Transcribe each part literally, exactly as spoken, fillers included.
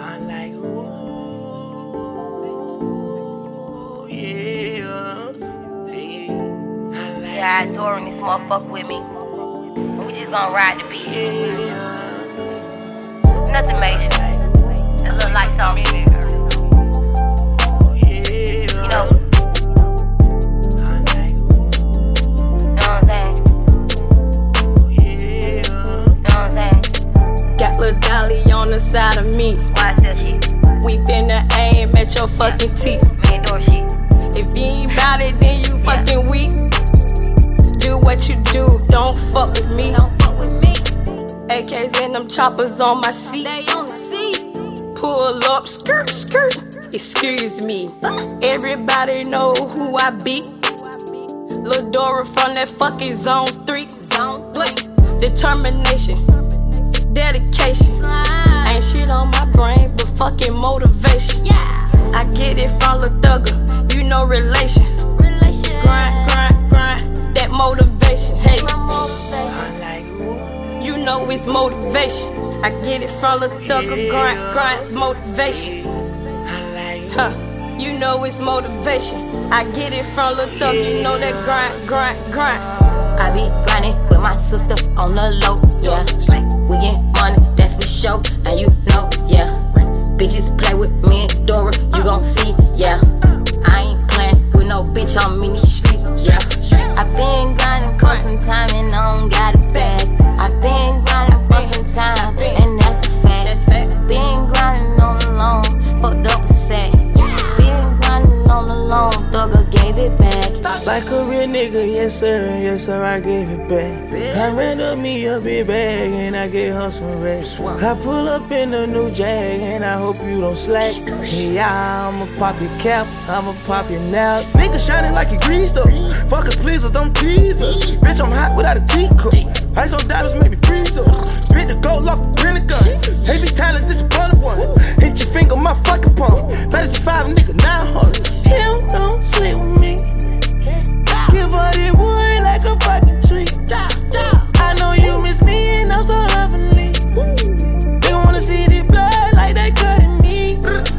I'm like, ooh, yeah, yeah. Yeah, I adore this motherfucker with me. And we just gonna ride the beat. Nothing major. A little light song. You know. Lil' Dolly on the side of me. Why still shit? We finna aim at your fucking teeth. Me door shit. If you ain't bout it, then you fucking weak. Do what you do, don't fuck with me. Don't fuck with me. A Ks and them choppers on my seat. They on the seat. Pull up, skirt, skirt. Excuse me. Everybody know who I be. Lil' Dora from that fucking zone three. Zone three. Determination. Dedication. Slime. Ain't shit on my brain, but fucking motivation. Yeah. I get it from Lil' Thugger, you know relations. Relation. Grind, grind, grind, that motivation. Hey, My motivation. I'm like, ooh, you know it's motivation. I get it from Lil' Thugger, grind, grind, motivation. I'm like, Huh, you know it's motivation. I get it from Lil' Thugger, you know that grind, grind, grind. I be grinding with my sister on the low, yeah. We get money, that's for sure, and you know, yeah. Bitches play with me and Dora, you gon' see, yeah. I ain't playing with no bitch on me in the streets, yeah. I been grinding for some time and I don't got it back. I been grinding for some time, and that's a fact. Been grinding on the loan, fucked up with sad. Been grinding on the loan, Thugger gave it back. like a real nigga, yes sir, yes sir, I gave it back. I ran up me a big bag and I gave her some rest. I pull up in a new Jag and I hope you don't slack. Hey, yeah, I'ma pop your cap, I'ma pop your naps. Nigga shining like you greased up. Fuck us, please us, don't tease us. Bitch, I'm hot without a T-cup. Ice on diamonds make me freeze up. Bit the gold lock the Pentagon. Heavy talent, this a bunny one. Hit your finger, my fucking palm. Fantasy five, nigga, nine hundred. Hell don't sleep with me. Give her the wood like a fucking tree. I know you miss me and I'm so lovely. They wanna see the blood like they cutting me.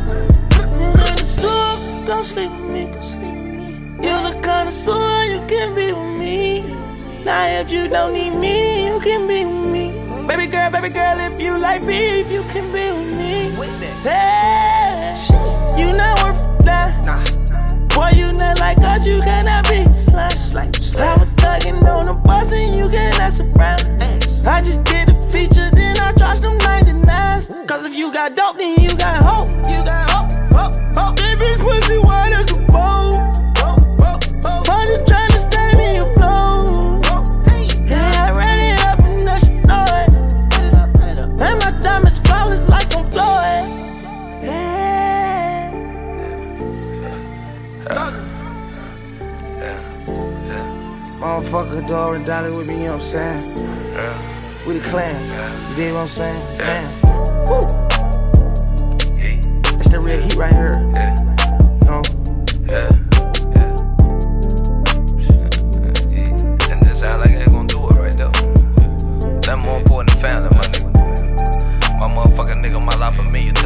Connoisseur, gon' sleep with me. You're a connoisseur, you can be with me. Now if you don't need me, you can be with me. Baby girl, baby girl, if you like me, if you can be with me. Hey, you not worth that. Boy, you not like us, you cannot be slime. I was thuggin' on the bus and you cannot surround. I just did a feature, then I charged them ninety-nines. Cause if you got dope, then you got hope. You got hope, hope, hope. Baby, pussy white as a bowl. I'm just tryna stay me afloat. Yeah, I ran it up and now she know it. And my diamonds flawless like I'm Floyd. Yeah. Motherfucker, dog, and Dolly with me, you know what I'm saying? Yeah. We the clan, you dig what I'm saying? Yeah. Woo. Yeah. That's the real heat right here. Yeah. No? Yeah. Yeah. And this sound like I ain't gonna do it right there. That's more important than family, my nigga. My motherfucking nigga, my life for me, you